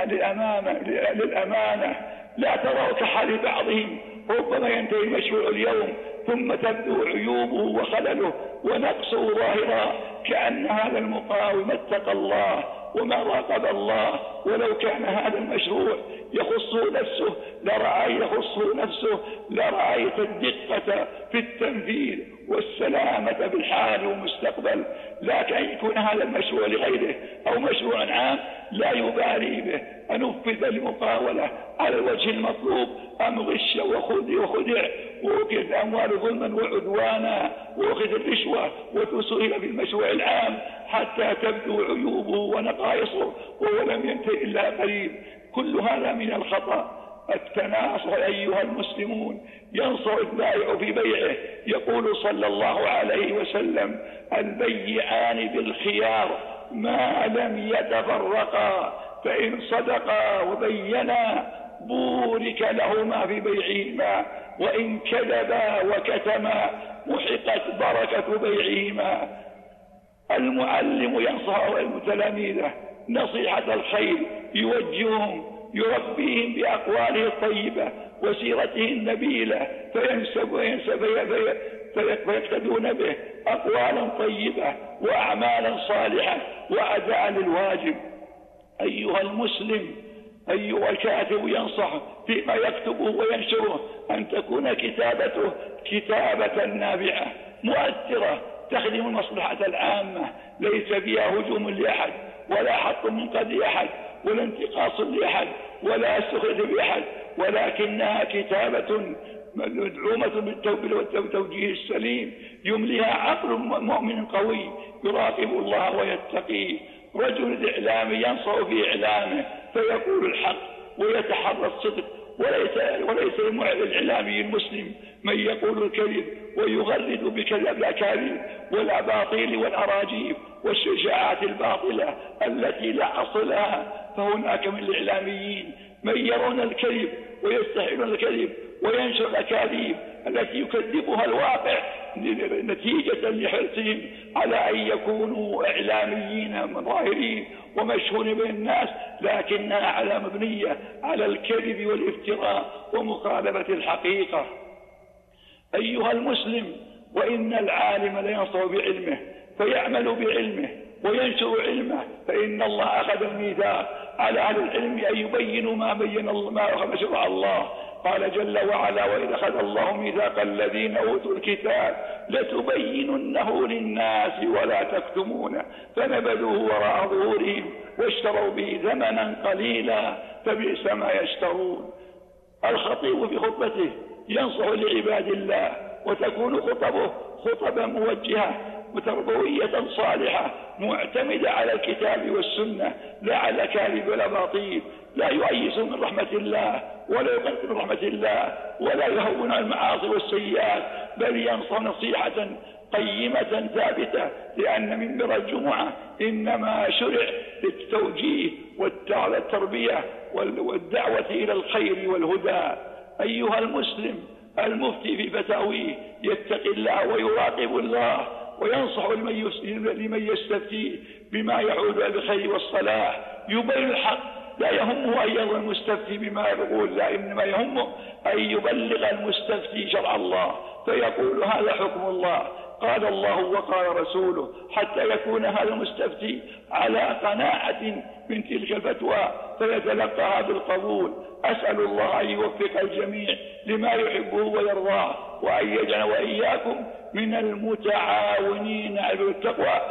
Speaker 1: للأمانة. لا تروا كحال بعضهم ربما ينتهي المشروع اليوم ثم تبدو عيوبه وخلله ونقصه ظاهرا، كأن هذا المقاول ما اتقى الله وما راقب الله. ولو كان هذا المشروع يخصه نفسه لرأي يخصه نفسه لرأيت الدقة في التنفيذ والسلامة بالحال والمستقبل. لكن أن يكون هذا المشروع لغيره أو مشروع عام لا يبالي به، أنفذ المقاولة على الوجه المطلوب أم غش وخدع وأخذ أموال ظلما وعدوانا وأخذ الرشوة وتسهل في المشروع العام حتى تبدو عيوبه ونقائصه وهو لم ينتهي إلا قليل. كل هذا من الخطأ. التناصح أيها المسلمون، ينصح البائع في بيعه. يقول صلى الله عليه وسلم: البيعان بالخيار ما لم يتفرقا، فإن صدقا وبينا بورك لهما في بيعهما، وإن كذبا وكتما محقت بركة بيعهما. المعلم ينصح المتلاميذ نصيحة الخير، يوجههم، يربيهم بأقواله الطيبة وسيرته النبيلة، فينسب وينسب فيقتدون به أقوالا طيبة وأعمالا صالحة وأداء للواجب. أيها المسلم، أيها الكاتب ينصح فيما يكتبه وينشره أن تكون كتابته كتابة نافعة مؤثرة تخدم المصلحة العامة، ليس فيها هجوم لأحد ولا حط منقذ لأحد ولا انتقاص لأحد ولا سخط بأحد، ولكنها كتابة مدعومة بالتوجيه السليم يمليها عقل مؤمن قوي يراقب الله ويتقيه. رجل الإعلام ينصح في إعلامه فيقول الحق ويتحرى الصدق، وليس وليس الإعلامي المسلم من يقول الكذب ويغرد بكذب الأكاذيب والأباطيل والأراجيف والشجاعات الباطلة التي لا أصل لها. فهناك من الإعلاميين من يرون الكذب ويستحيلون الكذب وينشر الأكاذيب التي يكذبها الواقع نتيجة لحرصهم على أن يكونوا إعلاميين ظاهرين ومشهورين بين الناس، لكنها على مبنية على الكذب والافتراء ومخالفة الحقيقة. أيها المسلم، وإن العالم لينصح بعلمه فيعمل بعلمه وينشر علمه، فإن الله أخذ الميثاق على أهل العلم أن يبينوا ما بين الله ما شرع الله. قال جل وعلا: وإذا أخذ الله ميثاق الذين أوتوا الكتاب لتبيننه للناس ولا تكتمونه فنبذوه وراء ظهورهم واشتروا به ثمنا قليلا فبئس ما يشترون. الخطيب في خطبته ينصح لعباد الله، وتكون خطبه خطبا موجهة وتربوية صالحة معتمدة على الكتاب والسنة لا على كاذب ولا باطيل، لا يؤيس من رحمة الله ولا يقنط من رحمة الله ولا يهون المعاصي والسيئات، بل ينصح نصيحة قيمة ثابتة، لأن منبر الجمعة إنما شرع للتوجيه والتربية والدعوة إلى الخير والهدى. أيها المسلم، المفتي في فتاويه يتقي الله ويراقب الله وينصح لمن يستفتيه بما يعود إلى الخير والصلاح، يبين الحق، لا يهمه أن يرضى المستفتي بما يقول، لا، إنما يهمه أن يبلغ المستفتي شرع الله فيقول هذا حكم الله قال الله وقال رسوله، حتى يكون هذا المستفتي على قناعة من تلك الفتوى فيتلقاها بالقبول. أسأل الله أن يوفق الجميع لما يحبه ويرضاه، وأن يجعل وإياكم من المتعاونين على التقوى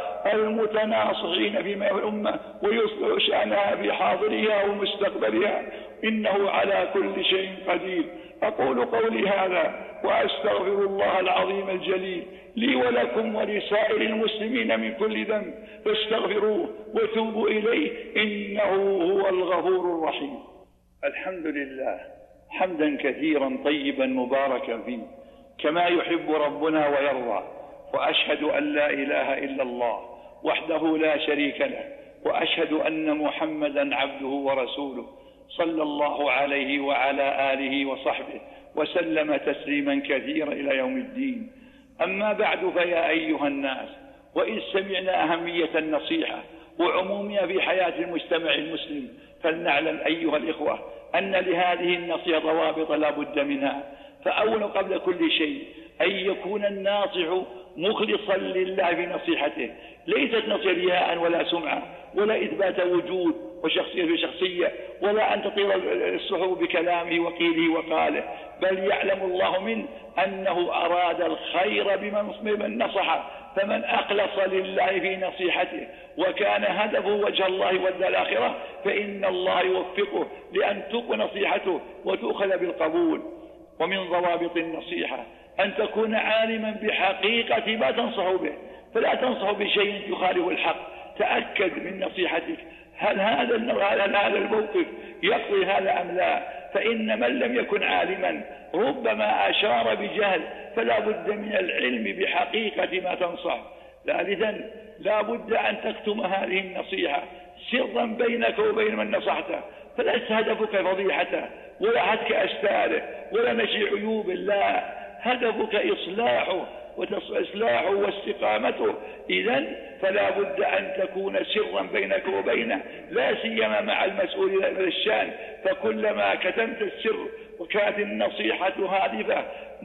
Speaker 1: المتناصحين فيما يهمه الأمة ويصلح شأنها في حاضرها ومستقبلها، إنه على كل شيء قدير. أقول قولي هذا وأستغفر الله العظيم الجليل لي ولكم ولسائر المسلمين من كل ذنب، فاستغفروه وتوبوا إليه إنه هو الغفور الرحيم. الحمد لله حمدا كثيرا طيبا مباركا فيه كما يحب ربنا ويرضى، وأشهد أن لا إله إلا الله وحده لا شريك له، وأشهد أن محمدا عبده ورسوله صلى الله عليه وعلى آله وصحبه وسلم تسليما كثيرا إلى يوم الدين. أما بعد، فيا أيها الناس، وإن سمعنا أهمية النصيحة وعمومها في حياة المجتمع المسلم، فلنعلم أيها الإخوة أن لهذه النصيحة ضوابط لا بد منها. فأولا قبل كل شيء أن يكون الناصح مخلصا لله في نصيحته، ليست نصيحة رياء ولا سمعة ولا إثبات وجود وشخصية في شخصية، ولا أن تطير السحب بكلامه وقيله وقاله، بل يعلم الله منه أنه أراد الخير بمن نصحه. فمن أخلص لله في نصيحته وكان هدفه وجه الله والدار الآخرة فإن الله يوفقه لأن تقبل نصيحته وتؤخذ بالقبول. ومن ضوابط النصيحة أن تكون عالما بحقيقة ما تنصح به، فلا تنصح بشيء يخالف الحق. تأكد من نصيحتك، هل هذا هل هذا الموقف يقضي هذا أم لا؟ فإن من لم يكن عالما ربما أشار بجهل، فلا بد من العلم بحقيقة ما تنصح. ثالثا، لا بد أن تكتم هذه النصيحة سرا بينك وبين من نصحته، فليس هدفك فضيحته ولا هتك أستاره ولا نشي عيوب. لا، هدفك إصلاحه وإصلاحه واستقامته. إذن فلا بد أن تكون سرا بينك وبينه، لا سيما مع المسؤولين من الشأن. فكلما كتمت السر وكانت النصيحة هادفة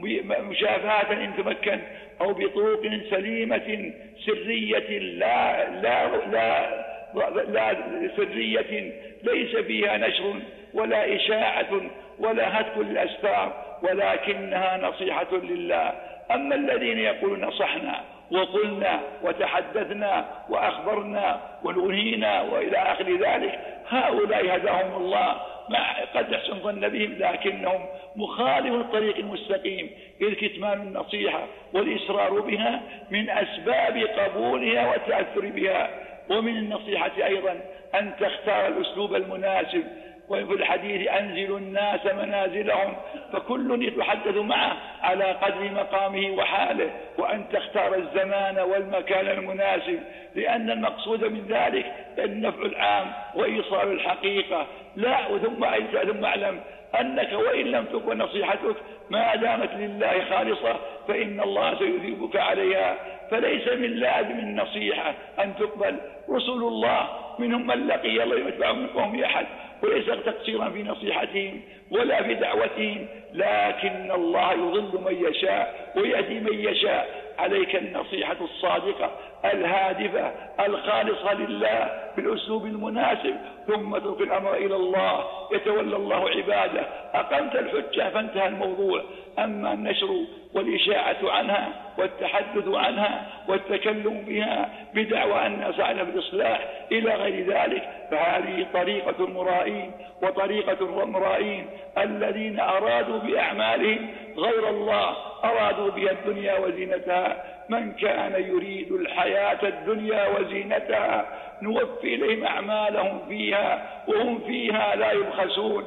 Speaker 1: مشافهة إن تمكن، أو بطرق سليمة سرية لا لا لا لا سرية ليس فيها نشر ولا إشاعة ولا هتك الأستار، ولكنها نصيحة لله. أما الذين يقولون نصحنا وقلنا وتحدثنا وأخبرنا ونهينا وإلى آخر ذلك، هؤلاء هداهم الله، مع قد يحسن ظن بهم، لكنهم مخالف الطريق المستقيم، إذ كتمان النصيحة والإصرار بها من أسباب قبولها والتأثر بها. ومن النصيحة أيضا أن تختار الأسلوب المناسب. وفي الحديث أنزل الناس منازلهم، فكل يتحدث معه على قدر مقامه وحاله، وأن تختار الزمان والمكان المناسب، لأن المقصود من ذلك النفع العام وإيصال الحقيقة. لا ثم ثم اعلم أنك وإن لم تكن نصيحتك ما دامت لله خالصة فإن الله سيثيبك عليها. فليس من لازم النصيحة أن تقبل. رسل الله منهم من لقي الله يتبع من قوم أحد، وليس تقصيرا في نصيحتهم ولا في دعوتهم، لكن الله يضل من يشاء ويهدي من يشاء. عليك النصيحة الصادقة الهادفة الخالصة لله بالأسلوب المناسب، ثم ترك الأمر إلى الله، يتولى الله عباده. أقمت الحجة فانتهى الموضوع. أما النشر والإشاعة عنها والتحدث عنها والتكلم بها بدعوى أن سعنا بالإصلاح إلى غير ذلك، فهذه طريقة المرائين وطريقة المرائين الذين أرادوا بأعمالهم غير الله، أرادوا بها الدنيا وزينتها. من كان يريد الحياة الدنيا وزينتها نوفي إليهم أعمالهم فيها وهم فيها لا يبخسون.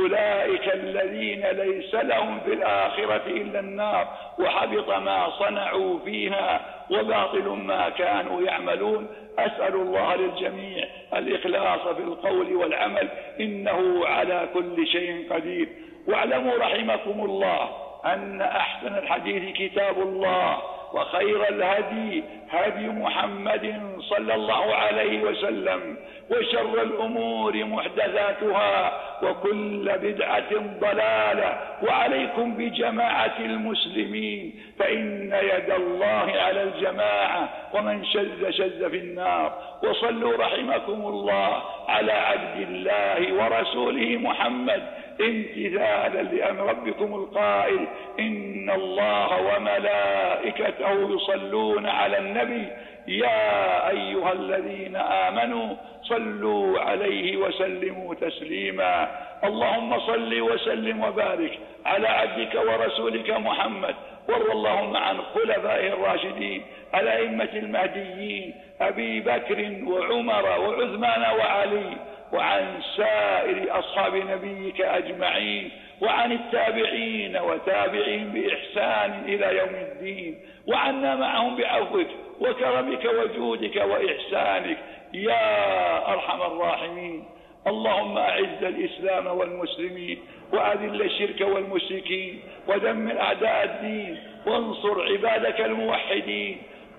Speaker 1: أولئك الذين ليس لهم في الآخرة إلا النار وحبط ما صنعوا فيها وباطل ما كانوا يعملون. أسأل الله للجميع الإخلاص في القول والعمل، إنه على كل شيء قدير. واعلموا رحمكم الله أن أحسن الحديث كتاب الله، وخير الهدي هدي محمد صلى الله عليه وسلم، وشر الأمور محدثاتها، وكل بدعة ضلالة. وعليكم بجماعة المسلمين، فإن يد الله على الجماعة، ومن شذ شذ في النار. وصلوا رحمكم الله على عبد الله ورسوله محمد، امتثالا لأمر ربكم القائل: إن الله وملائكته يصلون على النبي يا أيها الذين آمنوا صلوا عليه وسلموا تسليما. اللهم صل وسلم وبارك على عبدك ورسولك محمد، وارض اللهم عن خلفائه الراشدين الأئمة المهديين أبي بكر وعمر وعثمان وعلي، وعن سائر أصحاب نبيك أجمعين، وعن التابعين وتابعين بإحسان إلى يوم الدين، وعنا معهم بعفوك وكرمك وجودك وإحسانك يا أرحم الراحمين. اللهم أعز الإسلام والمسلمين، وأذل الشرك والمشركين، ودمر أعداء الدين، وانصر عبادك الموحدين،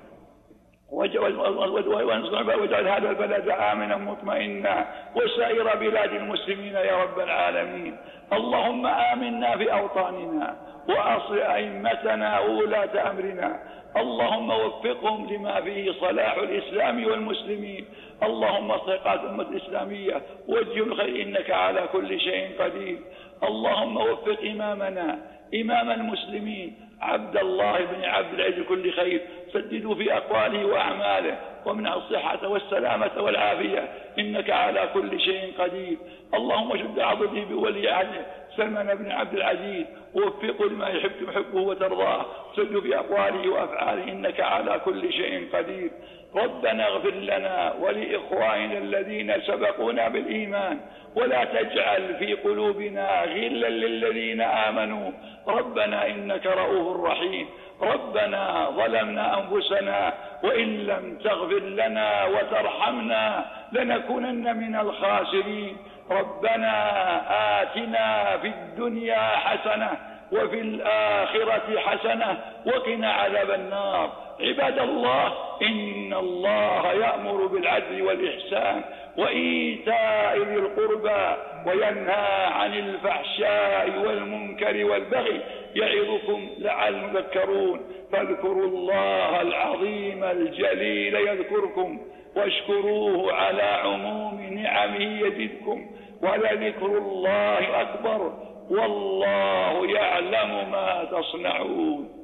Speaker 1: واجعل هذا البلد آمنا مطمئنا، وسائر بلاد المسلمين يا رب العالمين. اللهم آمنا في أوطاننا، وأصل أئمتنا وولاة أمرنا، اللهم وفقهم لما فيه صلاح الإسلام والمسلمين. اللهم اصلح الأمة الإسلامية وجه الخير، إنك على كل شيء قدير. اللهم وفق إمامنا إمام المسلمين عبد الله بن عبد العزيز كل خير، سددوا في أقواله وأعماله، ومنها الصحة والسلامة والعافية، إنك على كل شيء قدير. اللهم شد عضده بولي عهده سلمان بن عبد العزيز، ووفقه لما يحب تحبه وترضاه، سدوا في أقواله وأفعاله، إنك على كل شيء قدير. ربنا اغفر لنا ولإخواننا الذين سبقونا بالإيمان، ولا تجعل في قلوبنا غلا للذين آمنوا، ربنا إنك رؤوف رحيم. ربنا ظلمنا أنفسنا، وإن لم تغفر لنا وترحمنا لنكونن من الخاسرين. ربنا آتنا في الدنيا حسنة وفي الآخرة حسنة وقنا عذاب النار. عباد الله، إن الله يأمر بالعدل والإحسان وإيتاء ذي القربى وينهى عن الفحشاء والمنكر والبغي يعظكم لعلكم تذكرون. فاذكروا الله العظيم الجليل يذكركم واشكروه على عموم نعمه يزدكم ولذكر الله أكبر والله يعلم ما تصنعون.